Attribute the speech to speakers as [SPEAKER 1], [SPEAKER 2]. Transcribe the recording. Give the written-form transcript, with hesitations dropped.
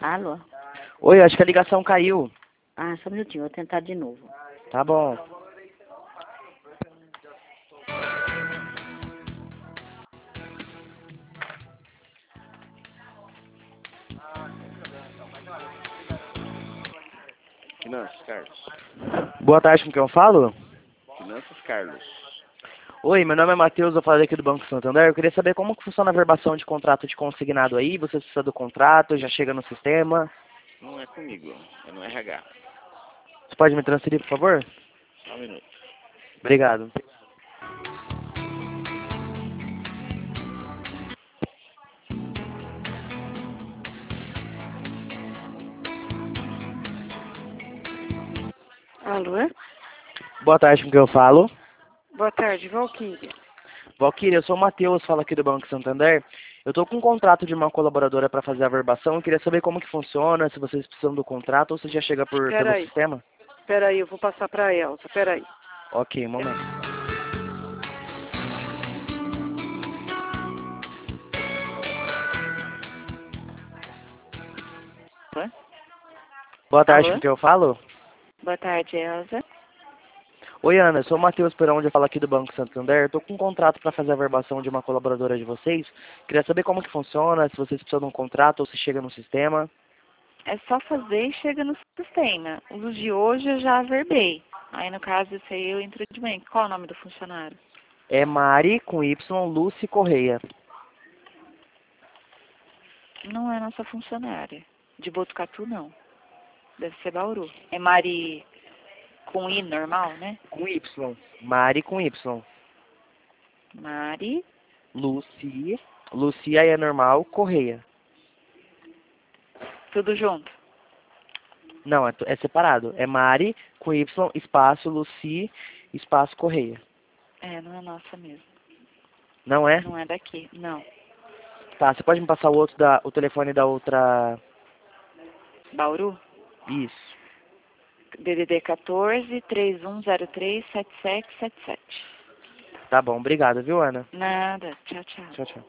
[SPEAKER 1] Alô?
[SPEAKER 2] Oi, acho que a ligação caiu.
[SPEAKER 1] Ah, só um minutinho, vou tentar de novo.
[SPEAKER 2] Tá bom.
[SPEAKER 3] Finanças, Carlos.
[SPEAKER 2] Boa tarde, com quem eu falo?
[SPEAKER 3] Finanças, Carlos.
[SPEAKER 2] Oi, meu nome é Matheus, eu falei aqui do Banco Santander. Eu queria saber como que funciona a verbação de contrato de consignado aí. Você precisa do contrato, já chega no sistema.
[SPEAKER 3] Não é comigo, é no RH.
[SPEAKER 2] Você pode me transferir, por favor?
[SPEAKER 3] Só um minuto.
[SPEAKER 2] Obrigado.
[SPEAKER 4] Alô?
[SPEAKER 2] Boa tarde, com quem eu falo?
[SPEAKER 4] Boa tarde, Valquíria.
[SPEAKER 2] Valquíria, eu sou o Matheus, falo aqui do Banco Santander. Eu tô com um contrato de uma colaboradora para fazer a verbação. Eu queria saber como que funciona, se vocês precisam do contrato ou se já chega pelo
[SPEAKER 4] Peraí,
[SPEAKER 2] sistema.
[SPEAKER 4] peraí, eu vou passar pra Elza, peraí.
[SPEAKER 2] Ok, um momento. Boa tarde,
[SPEAKER 1] Alô?
[SPEAKER 2] com quem eu falo?
[SPEAKER 1] Boa tarde, Elza.
[SPEAKER 2] Oi, Ana, eu sou o Matheus Perão, onde eu falo aqui do Banco Santander. Eu tô com um contrato para fazer a verbação de uma colaboradora de vocês. Queria saber como que funciona, se vocês precisam de um contrato ou se chega no sistema.
[SPEAKER 1] É só fazer e chega no sistema. Os de hoje eu já averbei. Aí, no caso, esse aí eu entro de manhã. Qual é o nome do funcionário?
[SPEAKER 2] É Mari, com Y, Lucy Correia.
[SPEAKER 1] Não é nossa funcionária. De Botucatu, não. Deve ser Bauru. É Mari com I normal, né?
[SPEAKER 2] Com Y. Mari, com Y.
[SPEAKER 1] Mari.
[SPEAKER 2] Lucy. Lucy aí é normal, Correia.
[SPEAKER 1] Tudo junto.
[SPEAKER 2] Não, é separado. É Mari, com Y, espaço, Lucy, espaço, Correia.
[SPEAKER 1] É, não é nossa mesmo.
[SPEAKER 2] Não é?
[SPEAKER 1] Não é daqui, não.
[SPEAKER 2] Tá, você pode me passar o telefone da outra...
[SPEAKER 1] Bauru?
[SPEAKER 2] Isso.
[SPEAKER 1] DDD 14 3103 7777.
[SPEAKER 2] Tá bom, obrigado, viu, Ana?
[SPEAKER 1] Nada. Tchau, tchau.
[SPEAKER 2] Tchau, tchau.